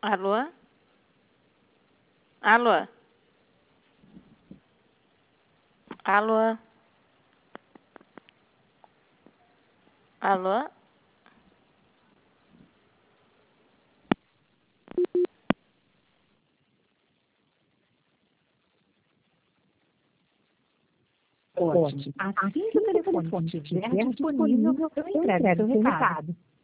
Alô? Alô? Alô? Alô? Ótimo. Assim que o telefone estiver disponível, eu entrego seu recado.